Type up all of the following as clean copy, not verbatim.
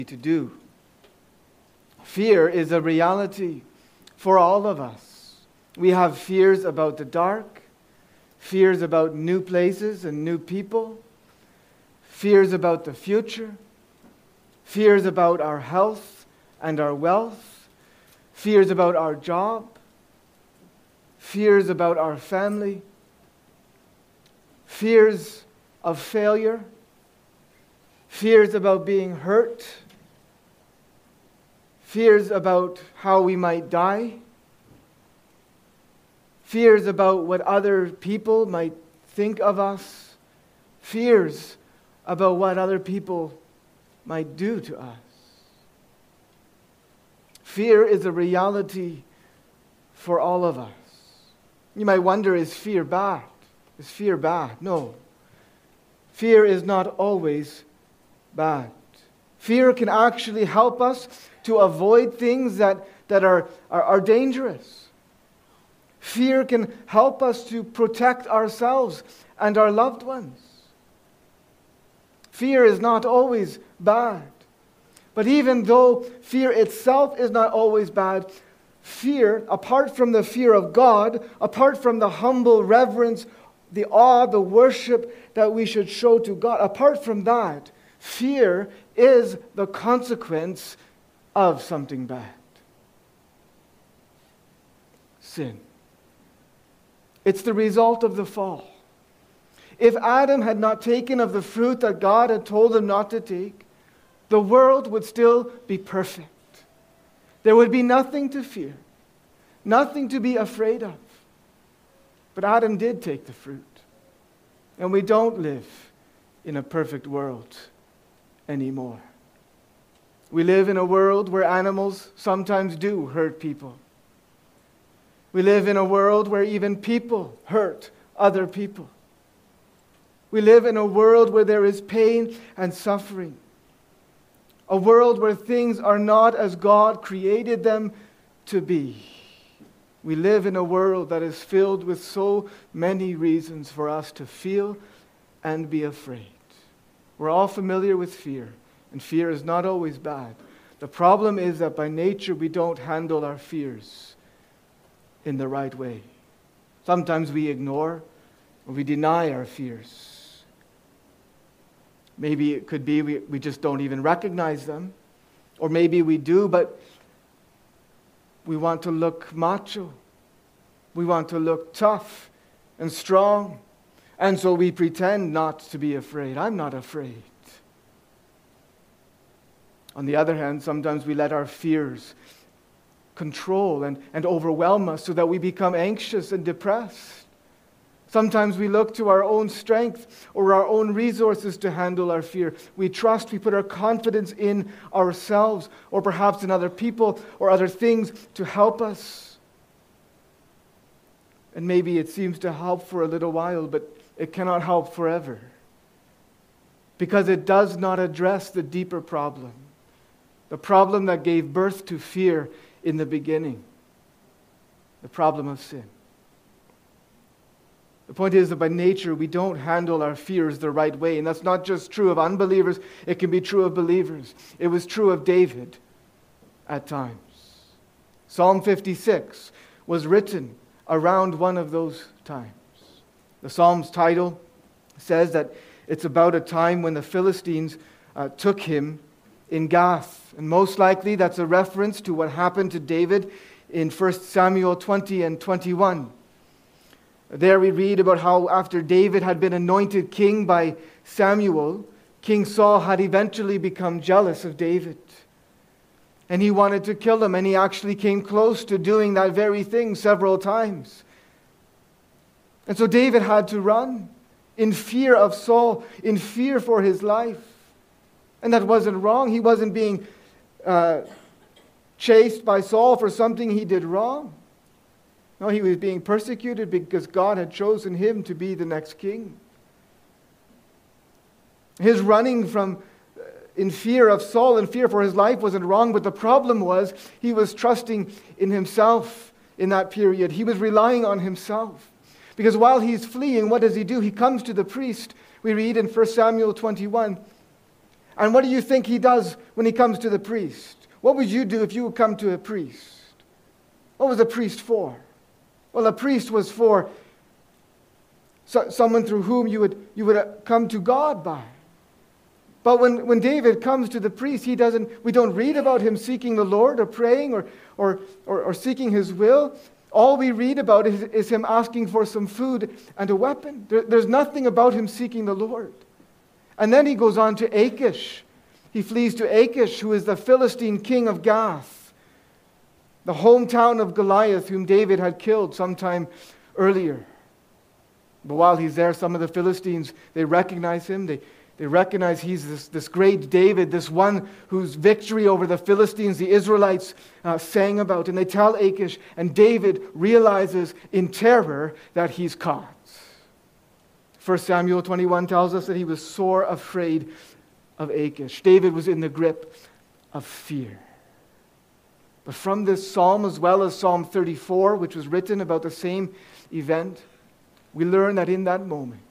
to do. Fear is a reality for all of us. We have fears about the dark, fears about new places and new people, fears about the future, fears about our health and our wealth, fears about our job, fears about our family, fears of failure, fears about being hurt, fears about how we might die, fears about what other people might think of us, fears about what other people might do to us. Fear is a reality for all of us. You might wonder, is fear bad? Is fear bad? No. Fear is not always bad. Fear can actually help us to avoid things that are dangerous. Fear can help us to protect ourselves and our loved ones. Fear is not always bad. But even though fear itself is not always bad, fear, apart from the fear of God, apart from the humble reverence, the awe, the worship that we should show to God, apart from that, fear is the consequence of something bad. Sin. It's the result of the fall. If Adam had not taken of the fruit that God had told him not to take, the world would still be perfect. There would be nothing to fear, nothing to be afraid of. But Adam did take the fruit, and we don't live in a perfect world anymore. We live in a world where animals sometimes do hurt people. We live in a world where even people hurt other people. We live in a world where there is pain and suffering. A world where things are not as God created them to be. We live in a world that is filled with so many reasons for us to feel and be afraid. We're all familiar with fear, and fear is not always bad. The problem is that by nature we don't handle our fears in the right way. Sometimes we ignore or we deny our fears. Maybe it could be we just don't even recognize them. Or maybe we do, but we want to look macho. We want to look tough and strong. And so we pretend not to be afraid. I'm not afraid. On the other hand, sometimes we let our fears control and overwhelm us so that we become anxious and depressed. Sometimes we look to our own strength or our own resources to handle our fear. We trust, we put our confidence in ourselves or perhaps in other people or other things to help us. And maybe it seems to help for a little while, but it cannot help forever. Because it does not address the deeper problem. The problem that gave birth to fear in the beginning. The problem of sin. The point is that by nature we don't handle our fears the right way. And that's not just true of unbelievers, it can be true of believers. It was true of David at times. Psalm 56 was written around one of those times. The Psalm's title says that it's about a time when the Philistines took him in Gath. And most likely that's a reference to what happened to David in 1 Samuel 20 and 21. There we read about how after David had been anointed king by Samuel, King Saul had eventually become jealous of David. And he wanted to kill him, and he actually came close to doing that very thing several times. And so David had to run in fear of Saul, in fear for his life. And that wasn't wrong. He wasn't being chased by Saul for something he did wrong. No, he was being persecuted because God had chosen him to be the next king. His running from in fear of Saul and fear for his life wasn't wrong, but the problem was he was trusting in himself in that period. He was relying on himself. Because while he's fleeing, what does he do? He comes to the priest. We read in 1 Samuel 21, And what do you think he does when he comes to the priest? What would you do if you would come to a priest? What was a priest for? Well, a priest was for someone through whom you would come to God by. But when David comes to the priest, we don't read about him seeking the Lord or praying or seeking his will. All we read about is him asking for some food and a weapon. There's nothing about him seeking the Lord. And then he goes on to Achish. He flees to Achish, who is the Philistine king of Gath, the hometown of Goliath, whom David had killed sometime earlier. But while he's there, some of the Philistines, they recognize him. They recognize he's this great David, this one whose victory over the Philistines, the Israelites, sang about. And they tell Achish, and David realizes in terror that he's caught. 1 Samuel 21 tells us that he was sore afraid of Achish. David was in the grip of fear. But from this psalm, as well as Psalm 34, which was written about the same event, we learn that in that moment,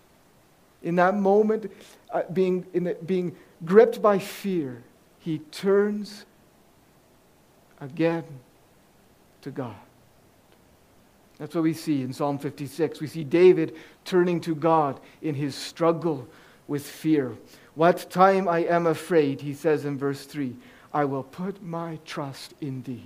being gripped by fear, he turns again to God. That's what we see in Psalm 56. We see David turning to God in his struggle with fear. What time I am afraid, he says in verse 3, I will put my trust in thee.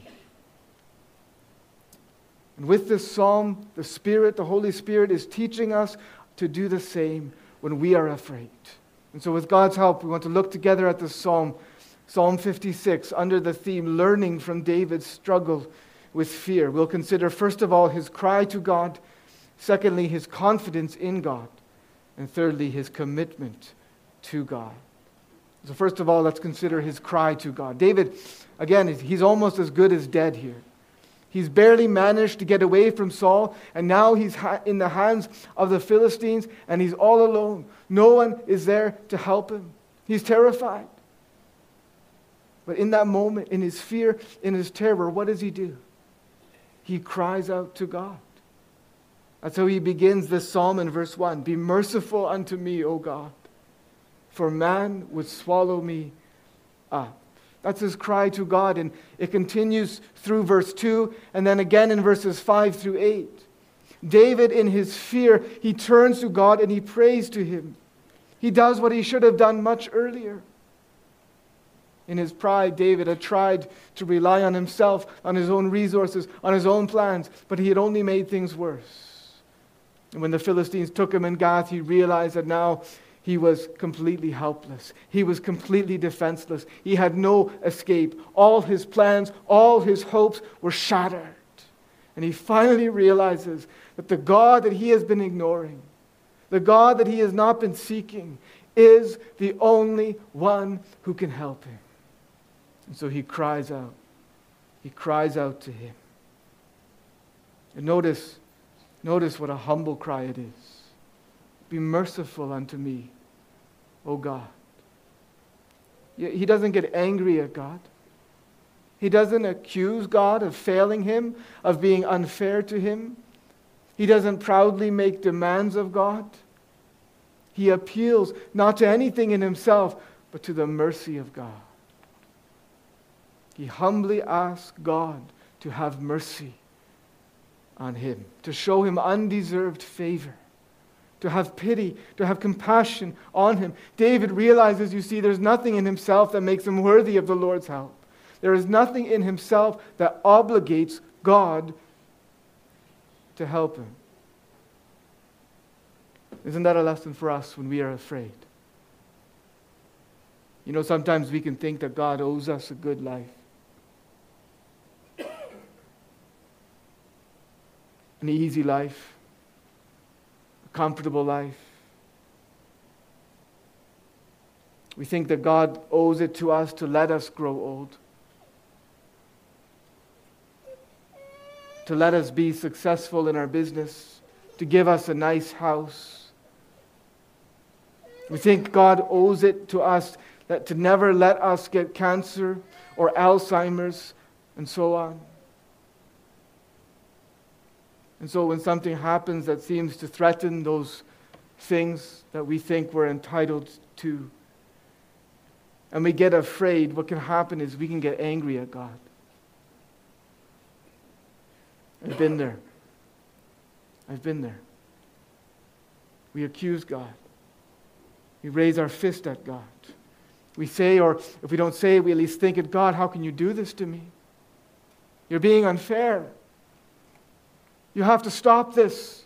And with this psalm, the Holy Spirit is teaching us to do the same when we are afraid. And so with God's help, we want to look together at this psalm, Psalm 56, under the theme, learning from David's struggle with fear. We'll consider, first of all, his cry to God. Secondly, his confidence in God. And thirdly, his commitment to God. So first of all, let's consider his cry to God. David, again, he's almost as good as dead here. He's barely managed to get away from Saul, and now he's in the hands of the Philistines, and he's all alone. No one is there to help him. He's terrified. But in that moment, in his fear, in his terror, what does he do? He cries out to God. That's how he begins this psalm in verse 1. Be merciful unto me, O God, for man would swallow me up. That's his cry to God, and it continues through verse 2, and then again in verses 5 through 8. David, in his fear, he turns to God and he prays to him. He does what he should have done much earlier. In his pride, David had tried to rely on himself, on his own resources, on his own plans, but he had only made things worse. And when the Philistines took him in Gath, he realized that now he was completely helpless. He was completely defenseless. He had no escape. All his plans, all his hopes were shattered. And he finally realizes that the God that he has been ignoring, the God that he has not been seeking, is the only one who can help him. And so he cries out. He cries out to him. And notice what a humble cry it is. Be merciful unto me, O God. He doesn't get angry at God. He doesn't accuse God of failing him, of being unfair to him. He doesn't proudly make demands of God. He appeals not to anything in himself, but to the mercy of God. He humbly asks God to have mercy on him, to show him undeserved favor, to have pity, to have compassion on him. David realizes, you see, there's nothing in himself that makes him worthy of the Lord's help. There is nothing in himself that obligates God to help him. Isn't that a lesson for us when we are afraid? You know, sometimes we can think that God owes us a good life. An easy life, a comfortable life. We think that God owes it to us to let us grow old, to let us be successful in our business, to give us a nice house. We think God owes it to us that to never let us get cancer or Alzheimer's and so on. And so when something happens that seems to threaten those things that we think we're entitled to, and we get afraid, what can happen is we can get angry at God. I've been there. I've been there. We accuse God. We raise our fist at God. We say, or if we don't say it, we at least think at God, how can you do this to me? You're being unfair. You have to stop this.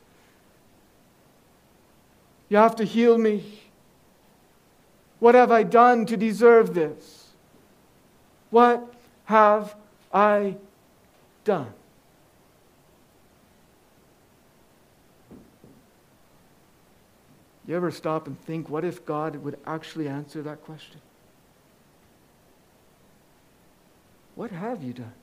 You have to heal me. What have I done to deserve this? What have I done? You ever stop and think, what if God would actually answer that question? What have you done?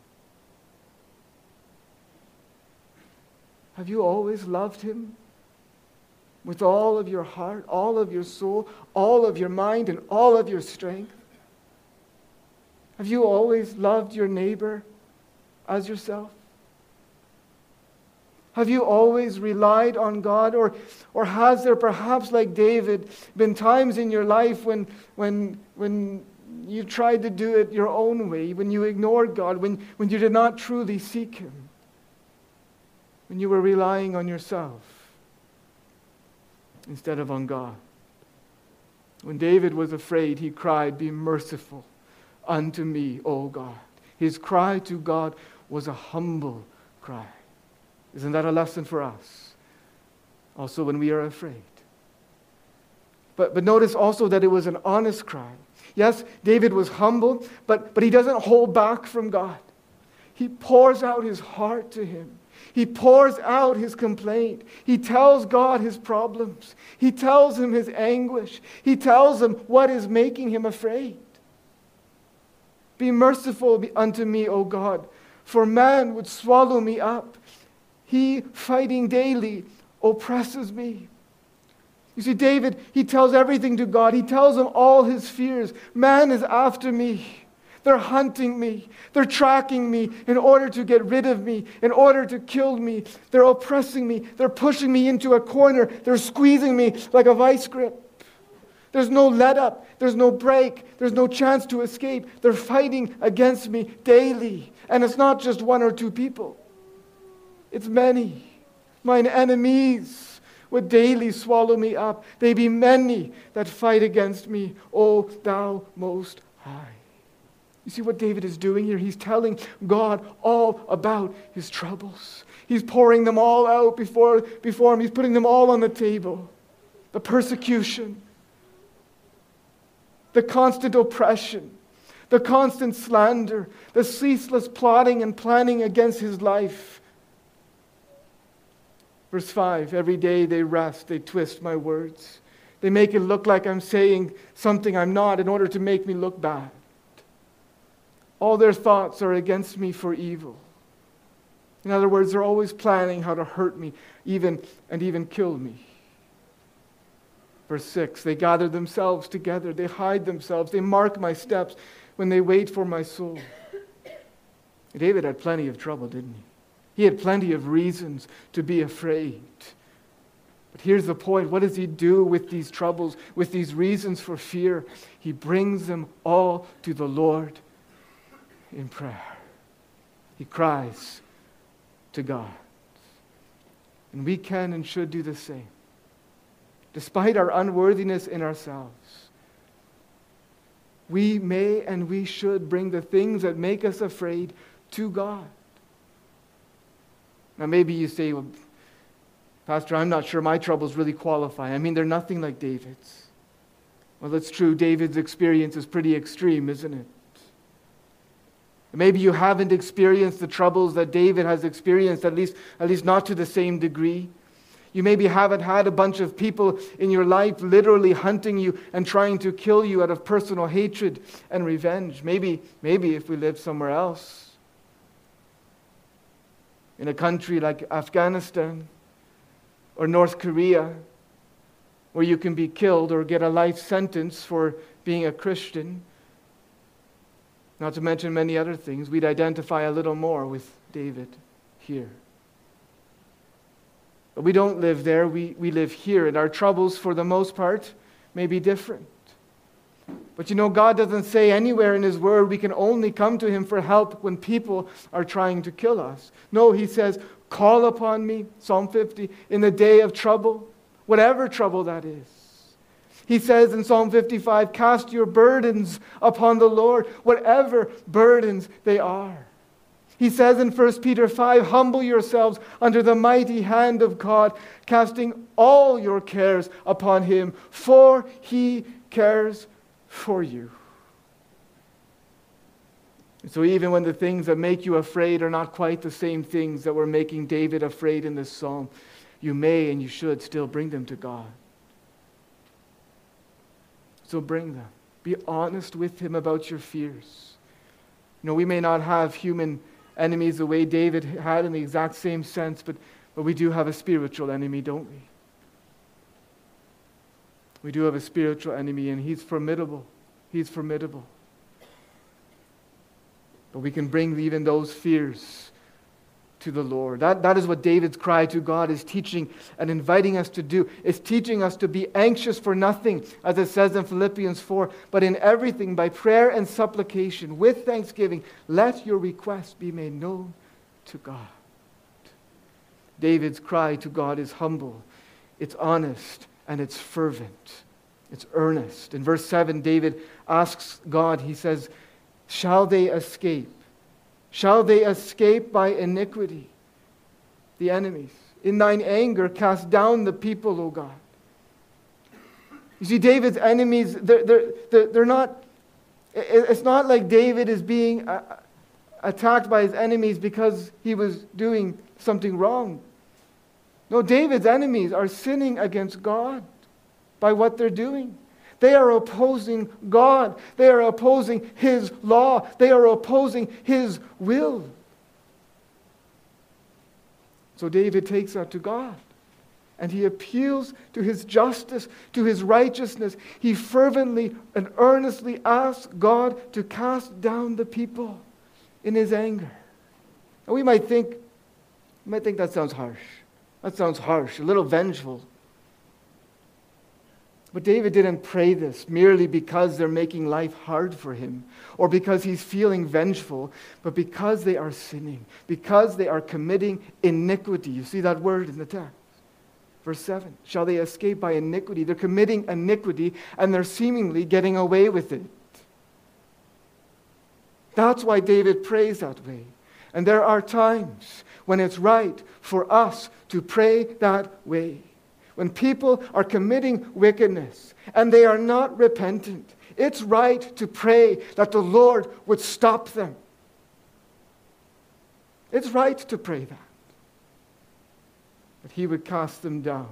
Have you always loved Him with all of your heart, all of your soul, all of your mind, and all of your strength? Have you always loved your neighbor as yourself? Have you always relied on God? Or has there perhaps, like David, been times in your life when you tried to do it your own way, when you ignored God, when you did not truly seek Him, when you were relying on yourself instead of on God? When David was afraid, he cried, "Be merciful unto me, O God." His cry to God was a humble cry. Isn't that a lesson for us? Also when we are afraid. But notice also that it was an honest cry. Yes, David was humble, but he doesn't hold back from God. He pours out his heart to Him. He pours out his complaint. He tells God his problems. He tells Him his anguish. He tells Him what is making him afraid. Be merciful unto me, O God, for man would swallow me up. He, fighting daily, oppresses me. You see, David, he tells everything to God. He tells Him all his fears. Man is after me. They're hunting me. They're tracking me in order to get rid of me, in order to kill me. They're oppressing me. They're pushing me into a corner. They're squeezing me like a vice grip. There's no let up. There's no break. There's no chance to escape. They're fighting against me daily. And it's not just one or two people. It's many. Mine enemies would daily swallow me up. They be many that fight against me, O Thou Most High. You see what David is doing here? He's telling God all about his troubles. He's pouring them all out before him. He's putting them all on the table. The persecution, the constant oppression, the constant slander, the ceaseless plotting and planning against his life. Verse 5, every day they wrest, they twist my words. They make it look like I'm saying something I'm not in order to make me look bad. All their thoughts are against me for evil. In other words, they're always planning how to hurt me, even kill me. Verse 6, they gather themselves together, they hide themselves, they mark my steps when they wait for my soul. David had plenty of trouble, didn't he? He had plenty of reasons to be afraid. But here's the point. What does he do with these troubles, with these reasons for fear? He brings them all to the Lord in prayer. He cries to God. And we can and should do the same. Despite our unworthiness in ourselves, we may and we should bring the things that make us afraid to God. Now maybe you say, well, Pastor, I'm not sure my troubles really qualify. I mean, they're nothing like David's. Well, it's true. David's experience is pretty extreme, isn't it? Maybe you haven't experienced the troubles that David has experienced, at least not to the same degree. You maybe haven't had a bunch of people in your life literally hunting you and trying to kill you out of personal hatred and revenge. Maybe if we lived somewhere else, in a country like Afghanistan or North Korea, where you can be killed or get a life sentence for being a Christian, not to mention many other things, we'd identify a little more with David here. But we don't live there, we live here, and our troubles, for the most part, may be different. But you know, God doesn't say anywhere in His Word we can only come to Him for help when people are trying to kill us. No, He says, call upon me, Psalm 50, in the day of trouble, whatever trouble that is. He says in Psalm 55, cast your burdens upon the Lord, whatever burdens they are. He says in 1 Peter 5, humble yourselves under the mighty hand of God, casting all your cares upon Him, for He cares for you. So even when the things that make you afraid are not quite the same things that were making David afraid in this psalm, you may and you should still bring them to God. So bring them. Be honest with Him about your fears. You know, we may not have human enemies the way David had in the exact same sense, but we do have a spiritual enemy, don't we? We do have a spiritual enemy, and he's formidable. He's formidable. But we can bring even those fears to the Lord. That is what David's cry to God is teaching and inviting us to do. It's teaching us to be anxious for nothing, as it says in Philippians 4, but in everything by prayer and supplication, with thanksgiving, let your requests be made known to God. David's cry to God is humble, it's honest, and it's fervent. It's earnest. In verse 7, David asks God, he says, shall they escape? Shall they escape by iniquity? The enemies. In thine anger cast down the people, O God. You see, David's enemies, they're not, it's not like David is being attacked by his enemies because he was doing something wrong. No, David's enemies are sinning against God by what they're doing. They are opposing God. They are opposing His law. They are opposing His will. So David takes that to God. And he appeals to His justice, to His righteousness. He fervently and earnestly asks God to cast down the people in His anger. And we might think that sounds harsh. That sounds harsh, a little vengeful. But David didn't pray this merely because they're making life hard for him or because he's feeling vengeful, but because they are sinning, because they are committing iniquity. You see that word in the text. Verse 7, shall they escape by iniquity? They're committing iniquity and they're seemingly getting away with it. That's why David prays that way. And there are times when it's right for us to pray that way. When people are committing wickedness and they are not repentant, it's right to pray that the Lord would stop them. It's right to pray that He would cast them down.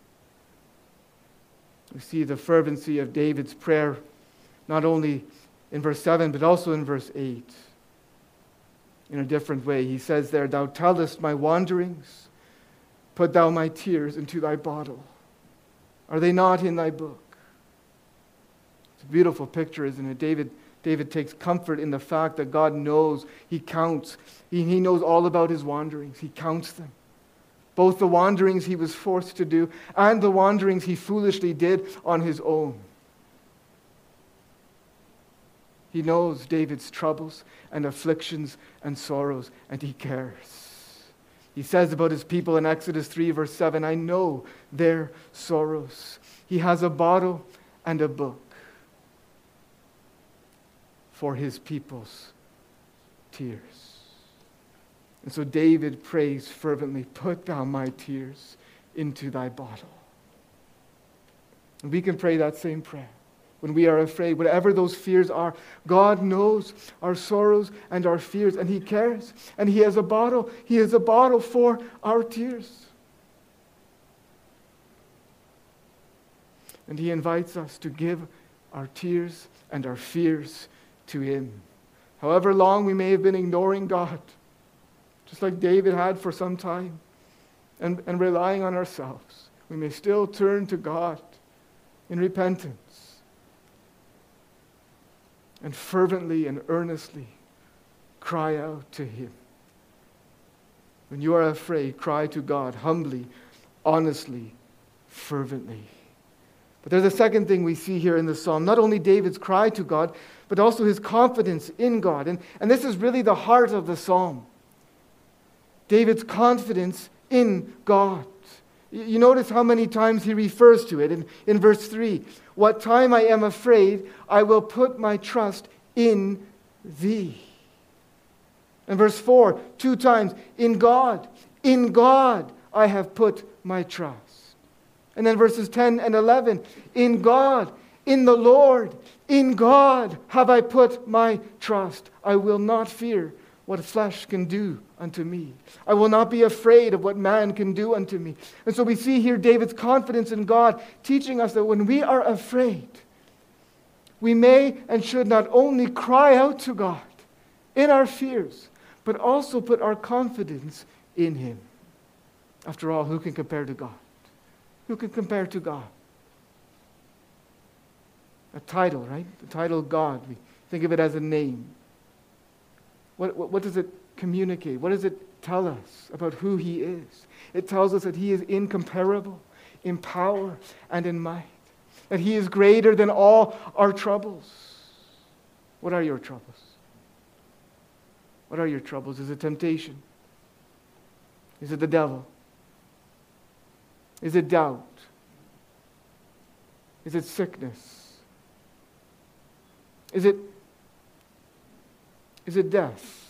We see the fervency of David's prayer not only in verse 7 but also in verse 8. In a different way, he says there, thou tellest my wanderings, put thou my tears into thy bottle. Are they not in thy book? It's a beautiful picture, isn't it? David takes comfort in the fact that God knows, He counts. He knows all about his wanderings. He counts them. Both the wanderings he was forced to do and the wanderings he foolishly did on his own. He knows David's troubles and afflictions and sorrows, and He cares. He says about His people in Exodus 3, verse 7, I know their sorrows. He has a bottle and a book for His people's tears. And so David prays fervently, put thou my tears into thy bottle. And we can pray that same prayer. When we are afraid, whatever those fears are, God knows our sorrows and our fears, and He cares. And He has a bottle. He has a bottle for our tears. And He invites us to give our tears and our fears to Him. However long we may have been ignoring God, just like David had for some time, and relying on ourselves, we may still turn to God in repentance. And fervently and earnestly cry out to Him. When you are afraid, cry to God humbly, honestly, fervently. But there's a second thing we see here in the psalm. Not only David's cry to God, but also his confidence in God. And this is really the heart of the psalm. David's confidence in God. You notice how many times he refers to it. In verse 3, what time I am afraid, I will put my trust in thee. In verse 4, 2 times, in God I have put my trust. And then verses 10 and 11, in God, in the Lord, in God have I put my trust. I will not fear what flesh can do unto me. I will not be afraid of what man can do unto me. And so we see here David's confidence in God, teaching us that when we are afraid, we may and should not only cry out to God in our fears, but also put our confidence in Him. After all, who can compare to God? Who can compare to God? A title, right? The title God. We think of it as a name. What does it communicate? What does it tell us about who He is? It tells us that He is incomparable in power and in might. That He is greater than all our troubles. What are your troubles? What are your troubles? Is it temptation? Is it the devil? Is it doubt? Is it sickness? Is it death?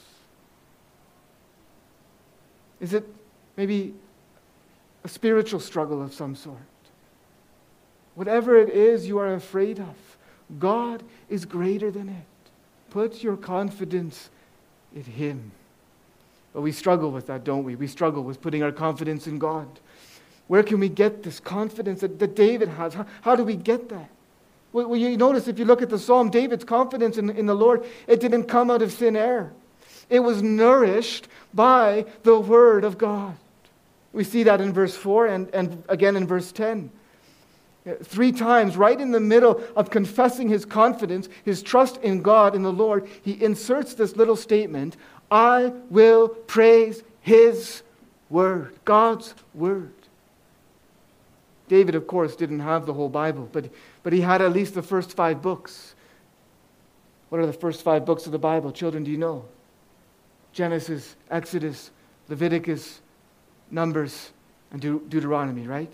Is it maybe a spiritual struggle of some sort? Whatever it is you are afraid of, God is greater than it. Put your confidence in Him. But we struggle with that, don't we? We struggle with putting our confidence in God. Where can we get this confidence that David has? How do we get that? Well, you notice if you look at the psalm, David's confidence in the Lord, it didn't come out of thin air. It was nourished by the Word of God. We see that in verse 4 and again in verse 10. 3 times, right in the middle of confessing his confidence, his trust in God, in the Lord, he inserts this little statement, I will praise His Word, God's Word. David, of course, didn't have the whole Bible, but he had at least the first 5 books. What are the first 5 books of the Bible? Children, do you know? Genesis, Exodus, Leviticus, Numbers, and Deuteronomy, right?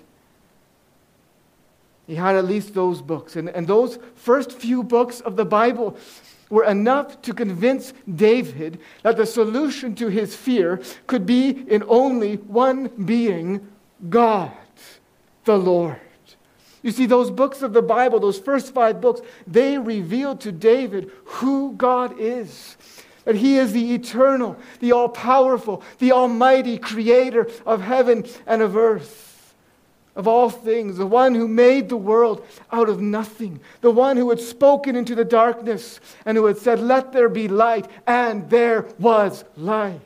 He had at least those books. And those first few books of the Bible were enough to convince David that the solution to his fear could be in only one being, God, the Lord. You see, those books of the Bible, those first 5 books, they revealed to David who God is. That He is the eternal, the all-powerful, the almighty creator of heaven and of earth, of all things, the one who made the world out of nothing, the one who had spoken into the darkness and who had said, let there be light, and there was light.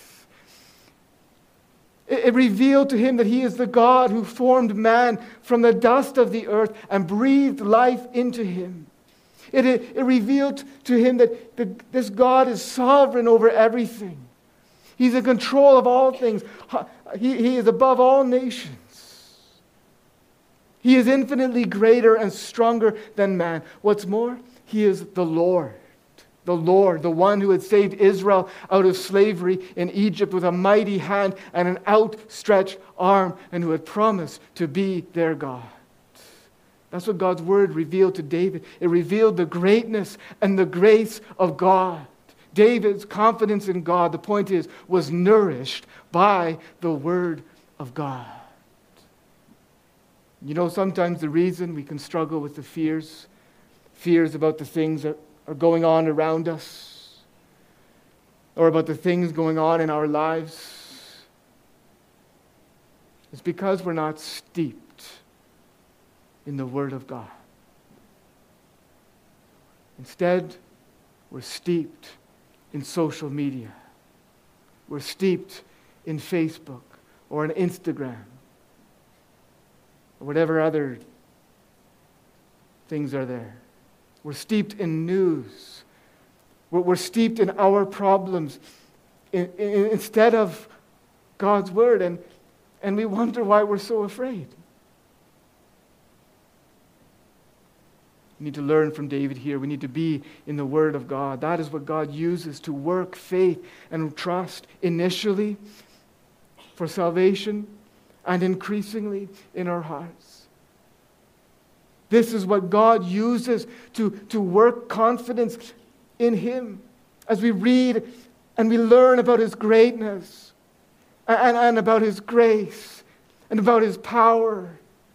It revealed to him that He is the God who formed man from the dust of the earth and breathed life into him. It revealed to him that this God is sovereign over everything. He's in control of all things. He is above all nations. He is infinitely greater and stronger than man. What's more, He is the Lord. The Lord, the one who had saved Israel out of slavery in Egypt with a mighty hand and an outstretched arm, and who had promised to be their God. That's what God's Word revealed to David. It revealed the greatness and the grace of God. David's confidence in God, the point is, was nourished by the Word of God. You know, sometimes the reason we can struggle with the fears about the things that are going on around us, or about the things going on in our lives, is because we're not steeped in the Word of God. Instead, we're steeped in social media. We're steeped in Facebook or in Instagram or whatever other things are there. We're steeped in news. We're steeped in our problems instead of God's Word, and we wonder why we're so afraid. We need to learn from David here. We need to be in the Word of God. That is what God uses to work faith and trust initially for salvation and increasingly in our hearts. This is what God uses to work confidence in Him as we read and we learn about His greatness and about His grace and about His power.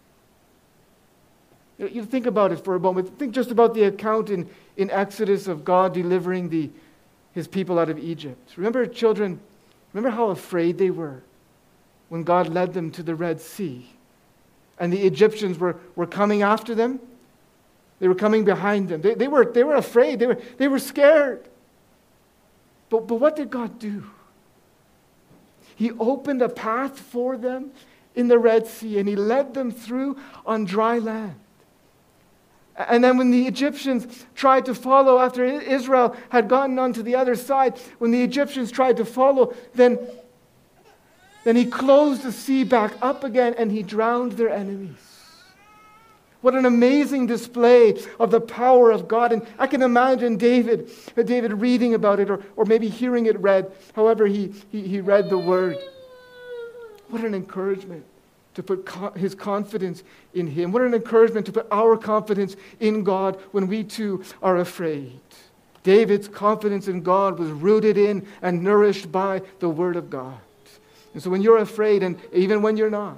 You think about it for a moment. Think just about the account in Exodus of God delivering His people out of Egypt. Remember, children, remember how afraid they were when God led them to the Red Sea and the Egyptians were coming after them? They were coming behind them. They were afraid. They were scared. But what did God do? He opened a path for them in the Red Sea, and He led them through on dry land. And then when the Egyptians tried to follow after Israel had gotten onto the other side, when the Egyptians tried to follow, then He closed the sea back up again and He drowned their enemies. What an amazing display of the power of God. And I can imagine David reading about it or maybe hearing it read, however he read the word. What an encouragement to put his confidence in Him. What an encouragement to put our confidence in God when we too are afraid. David's confidence in God was rooted in and nourished by the Word of God. And so when you're afraid, and even when you're not,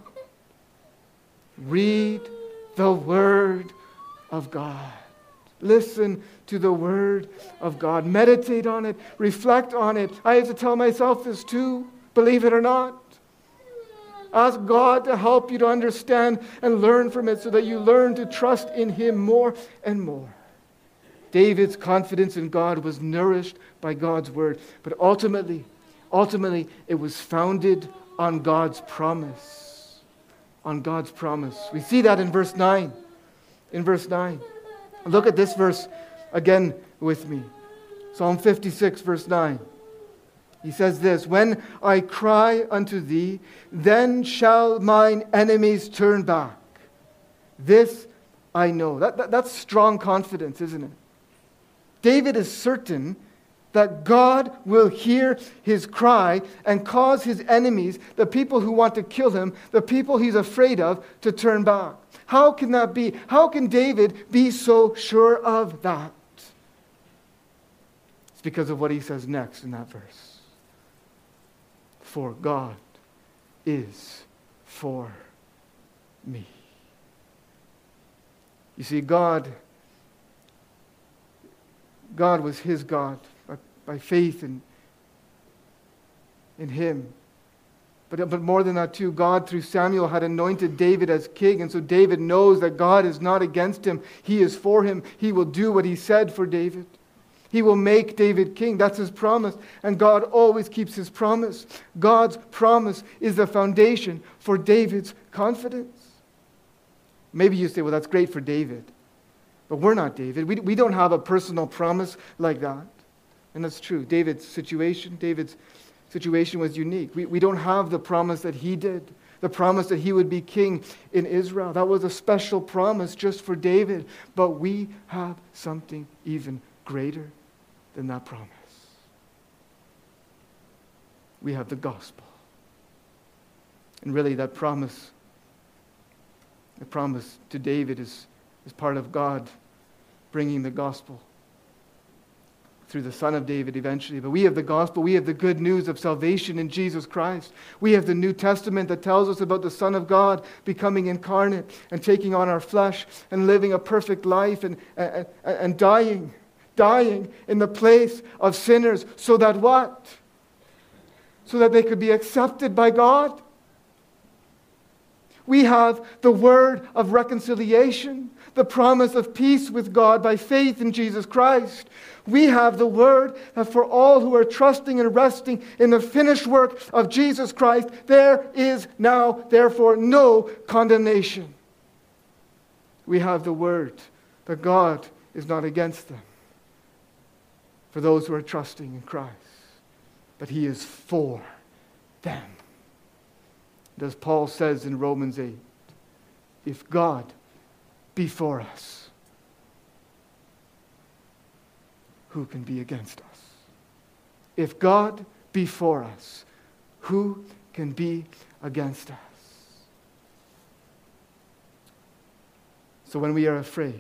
read the Word of God. Listen to the Word of God. Meditate on it. Reflect on it. I have to tell myself this too, believe it or not. Ask God to help you to understand and learn from it so that you learn to trust in Him more and more. David's confidence in God was nourished by God's Word, but ultimately, it was founded on God's promise. On God's promise. We see that in verse 9. In verse 9. Look at this verse again with me. Psalm 56, verse 9. He says this, "When I cry unto Thee, then shall mine enemies turn back. This I know." That's strong confidence, isn't it? David is certain that God will hear his cry and cause his enemies, the people who want to kill him, the people he's afraid of, to turn back. How can that be? How can David be so sure of that? It's because of what he says next in that verse. For God is for me. You see, God was his God by faith in Him. But more than that too, God through Samuel had anointed David as king, and so David knows that God is not against him. He is for him. He will do what He said for David. He will make David king. That's His promise. And God always keeps His promise. God's promise is the foundation for David's confidence. Maybe you say, well, that's great for David. But we're not David. We don't have a personal promise like that. And that's true. David's situation was unique. We don't have the promise that he did. The promise that he would be king in Israel. That was a special promise just for David. But we have something even greater than that promise. We have the gospel. And really that promise, the promise to David is part of God bringing the gospel through the Son of David eventually. But we have the gospel. We have the good news of salvation in Jesus Christ. We have the New Testament that tells us about the Son of God becoming incarnate and taking on our flesh and living a perfect life and dying in the place of sinners so that what? So that they could be accepted by God. We have the word of reconciliation, the promise of peace with God by faith in Jesus Christ. We have the word that for all who are trusting and resting in the finished work of Jesus Christ, there is now, therefore, no condemnation. We have the word that God is not against them, for those who are trusting in Christ, but He is for them. As Paul says in Romans 8, if God be for us, who can be against us? If God be for us, who can be against us? So when we are afraid,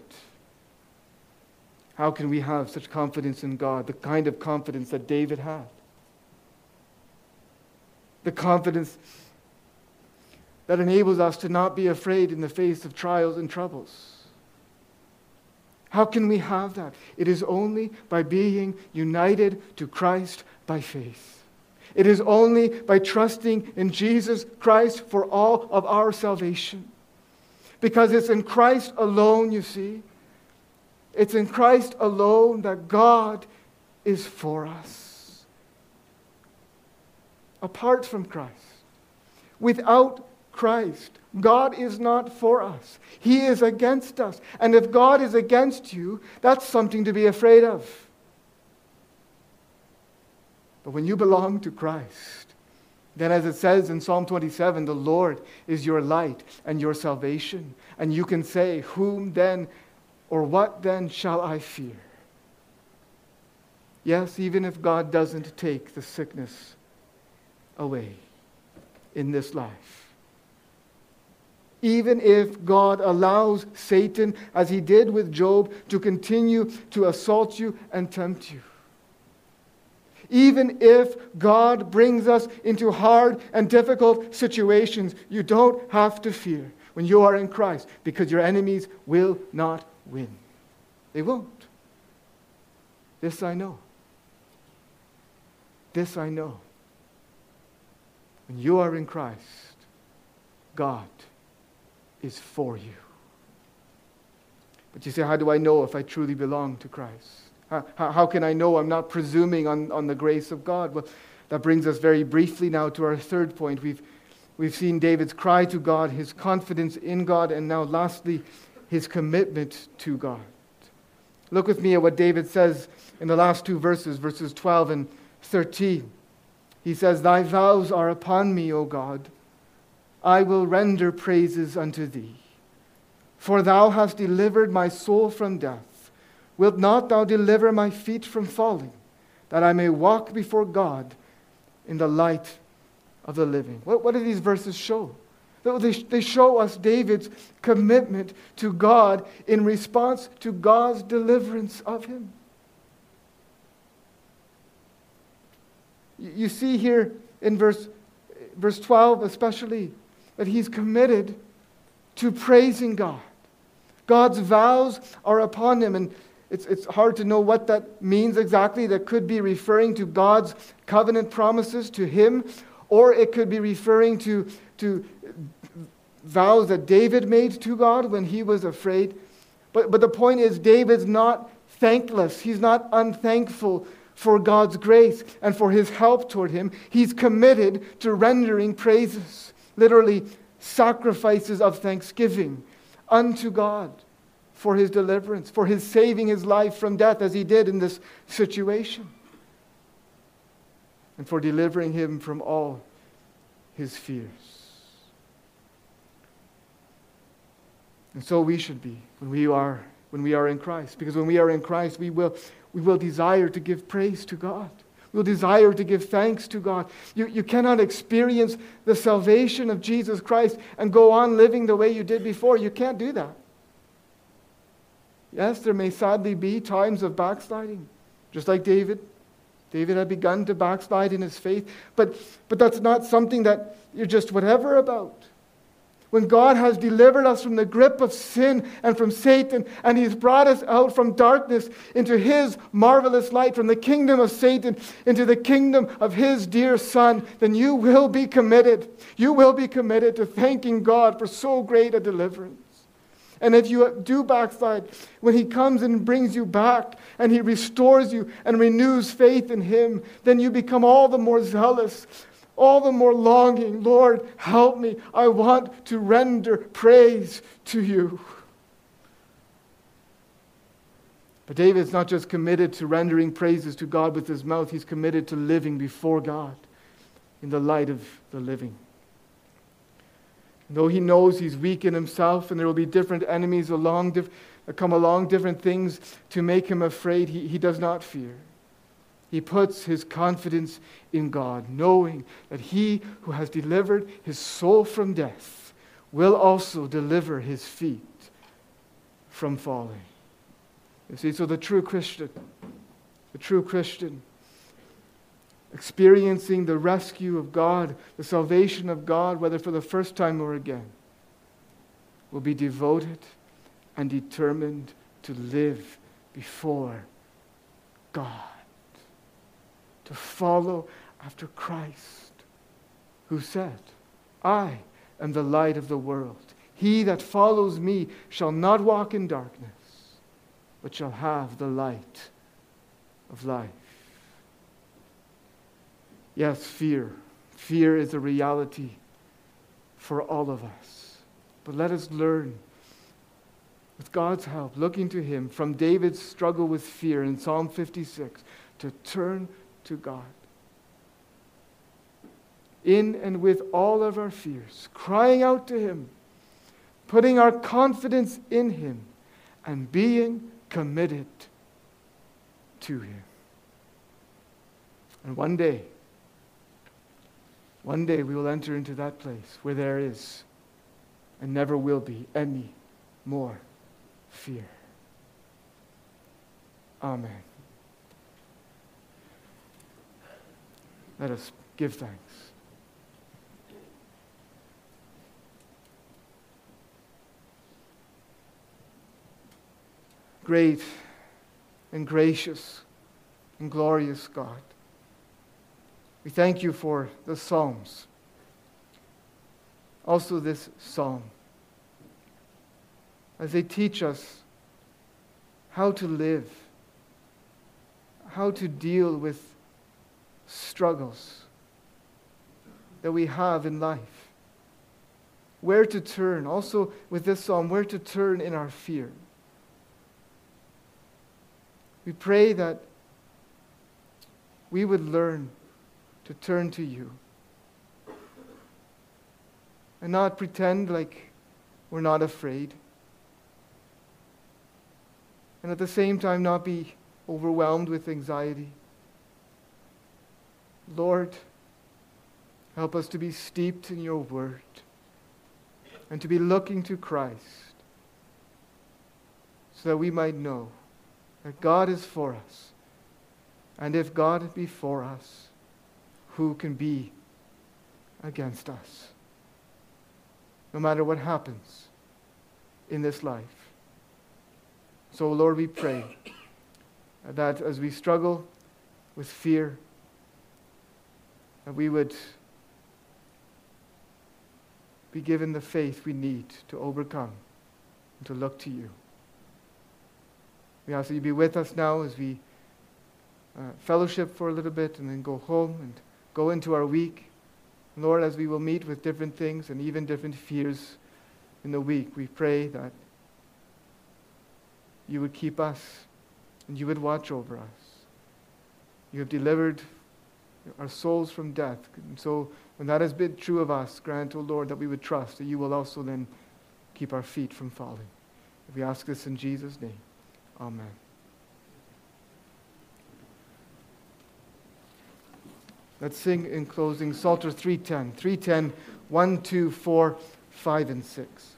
how can we have such confidence in God, the kind of confidence that David had? The confidence that enables us to not be afraid in the face of trials and troubles. How can we have that? It is only by being united to Christ by faith. It is only by trusting in Jesus Christ for all of our salvation. Because it's in Christ alone, you see. It's in Christ alone that God is for us. Apart from Christ, without Christ, God is not for us. He is against us. And if God is against you, that's something to be afraid of. But when you belong to Christ, then as it says in Psalm 27, the Lord is your light and your salvation. And you can say, whom then or what then shall I fear? Yes, even if God doesn't take the sickness away in this life. Even if God allows Satan, as he did with Job, to continue to assault you and tempt you. Even if God brings us into hard and difficult situations, you don't have to fear when you are in Christ, because your enemies will not win. They won't. This I know. This I know. When you are in Christ, God is for you. But you say, how do I know if I truly belong to Christ? How can I know I'm not presuming on the grace of God? Well, that brings us very briefly now to our third point. We've seen David's cry to God, his confidence in God, and now lastly, his commitment to God. Look with me at what David says in the last two verses, verses 12 and 13. He says, Thy vows are upon me, O God. I will render praises unto thee. For thou hast delivered my soul from death. Wilt not thou deliver my feet from falling, that I may walk before God in the light of the living? What do these verses show? They show us David's commitment to God in response to God's deliverance of him. You see here in verse 12 especially, that he's committed to praising God. God's vows are upon him, and it's hard to know what that means exactly. That could be referring to God's covenant promises to him, or it could be referring to vows that David made to God when he was afraid. But the point is, David's not thankless. He's not unthankful for God's grace and for his help toward him. He's committed to rendering praises, literally sacrifices of thanksgiving unto God for his deliverance, for his saving his life from death as he did in this situation, and for delivering him from all his fears. And so we should be when we are in Christ, because when we are in Christ, we will desire to give praise to God. We'll desire to give thanks to God. You cannot experience the salvation of Jesus Christ and go on living the way you did before. You can't do that. Yes, there may sadly be times of backsliding, just like David. David had begun to backslide in his faith, but that's not something that you're just whatever about. When God has delivered us from the grip of sin and from Satan, and He's brought us out from darkness into His marvelous light, from the kingdom of Satan into the kingdom of His dear Son, then you will be committed. You will be committed to thanking God for so great a deliverance. And if you do backslide, when He comes and brings you back, and He restores you and renews faith in Him, then you become all the more zealous, all the more longing. Lord, help me. I want to render praise to you. But David's not just committed to rendering praises to God with his mouth. He's committed to living before God in the light of the living. Though he knows he's weak in himself and there will be different enemies along, come along, different things to make him afraid, he does not fear. He puts his confidence in God, knowing that he who has delivered his soul from death will also deliver his feet from falling. You see, so the true Christian, experiencing the rescue of God, the salvation of God, whether for the first time or again, will be devoted and determined to live before God, to follow after Christ, who said, I am the light of the world. He that follows me shall not walk in darkness, but shall have the light of life. Yes, fear. Fear is a reality for all of us. But let us learn, with God's help, looking to him from David's struggle with fear in Psalm 56, to turn to God. In and with all of our fears, crying out to him, putting our confidence in him, and being committed to him. And one day we will enter into that place where there is and never will be any more fear. Amen. Let us give thanks. Great and gracious and glorious God, we thank you for the Psalms. Also this psalm, as they teach us how to live, how to deal with struggles that we have in life, where to turn. Also with this psalm, where to turn in our fear. We pray that we would learn to turn to you and not pretend like we're not afraid, and at the same time not be overwhelmed with anxiety. Lord, help us to be steeped in your word and to be looking to Christ so that we might know that God is for us. And if God be for us, who can be against us? No matter what happens in this life. So, Lord, we pray that as we struggle with fear, that we would be given the faith we need to overcome and to look to you. We ask that you be with us now as we fellowship for a little bit and then go home and go into our week. Lord, as we will meet with different things and even different fears in the week, we pray that you would keep us and you would watch over us. You have delivered our souls from death. And so when that has been true of us, grant, O Lord, that we would trust that you will also then keep our feet from falling. We ask this in Jesus' name. Amen. Let's sing in closing Psalter 310. 310, 1, 2, 4, 5, and 6.